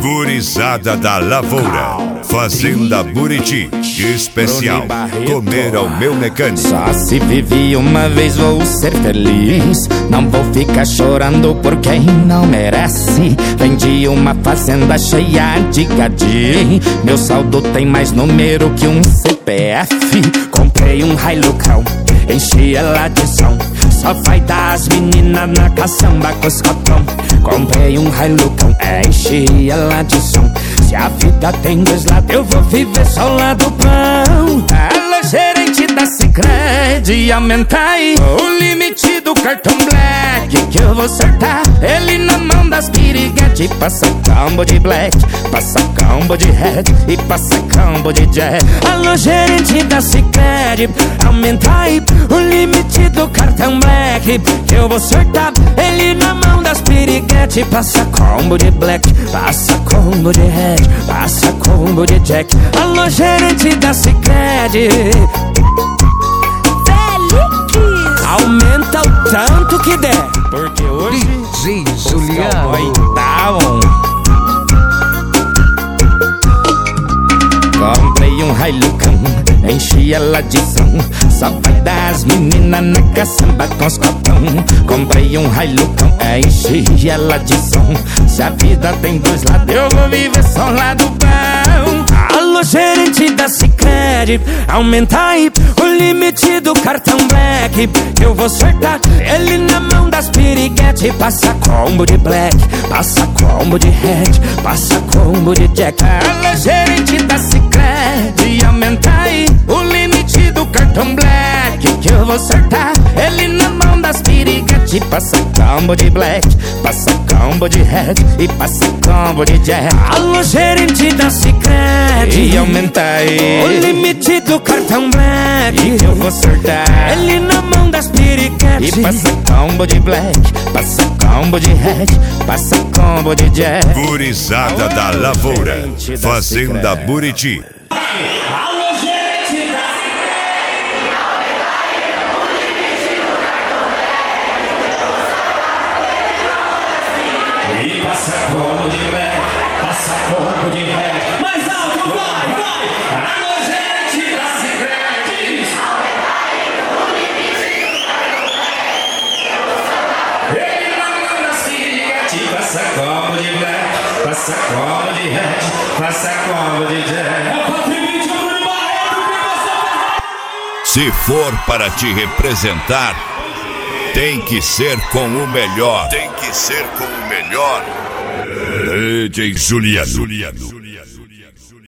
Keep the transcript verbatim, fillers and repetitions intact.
Gurizada da Lavoura, Fazenda Buriti, especial, comer ao meu mecânico. Só se vive uma vez, vou ser feliz. Não vou ficar chorando por quem não merece. Vendi uma fazenda cheia de gadinho. Meu saldo tem mais número que um C P F. Comprei um Hilucão, enchi ela de som. Só vai dar as meninas na caçamba com os cotão. Comprei um Hilucão, enchi ela de som. Se a vida tem dois lados, eu vou viver só o lado bom. Alô, gerente da Sicredi, aumenta aí o limite do cartão Black, que eu vou sortar ele na mão das piriguete. Passa combo de Black, passa combo de Red e passa combo de Jack. Alô, gerente da Sicredi, aumenta aí o limite do cartão Black, que eu vou sortar ele na mão das piriguete. Passa combo de Black, passa combo de Red, passa combo de Jack. Alô, gerente da Sicredi, aumenta o tanto que der, porque hoje D J Juliano tá on. Comprei um Hilucão, enchi ela de som. Só vai dar as meninas na caçamba com os copão. Comprei um Hilucão, enchi ela de som. Se a vida tem dois lados, eu vou viver só um lado bom. Alô, gerente da Sicredi, aumenta aí o limite do cartão Black, que eu vou sortar ele na mão das piriguete. Passa combo de Black, passa combo de Red, passa combo de Jack. Alô, gerente da Sicredi, aumenta aí o limite do cartão Black, que eu vou sortar ele na mão das piriguete. Passa combo de Black, passa combo de Red e passa combo de Jack. Alô, gerente da Sicredi, e aumenta aí o limite do cartão Black, que eu vou sortar ele na mão das piriguete. E passa combo de Black, passa combo de Red, passa combo de Jack. Gurizada da Lavoura, Fazenda Buriti. E passa combo de Black, passa combo de Red. Mais alto, vai, vai! Alô, gerente da Sicredi, ele na mão da piriguete. Passa combo de Black, passa combo de Red, passa combo de Jack. Se for para te representar, tem que ser com o melhor. Tem que ser com o melhor. D J Juliano.